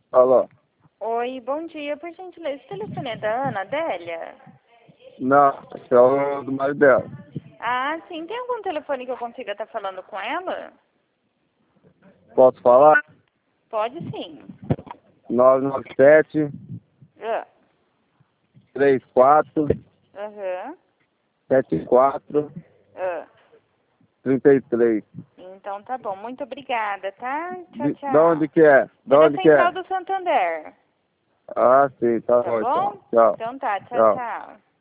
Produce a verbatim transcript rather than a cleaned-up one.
Alô? Oi, bom dia. Por gentileza, o telefone é da Ana Adélia? Não, esse é o do marido dela. Ah, sim. Tem algum telefone que eu consiga estar falando com ela? Posso falar? Pode sim. nove nove sete, Ah, três quatro, Aham. sete quatro, Ah. três três. Então tá bom. Muito obrigada, tá? Tchau, De, de onde tchau. que é? De É da onde que é? Central do Santander. Ah, sim, tá Tá bom bom? então. Tchau. Então tá. Tchau, Tchau. tchau.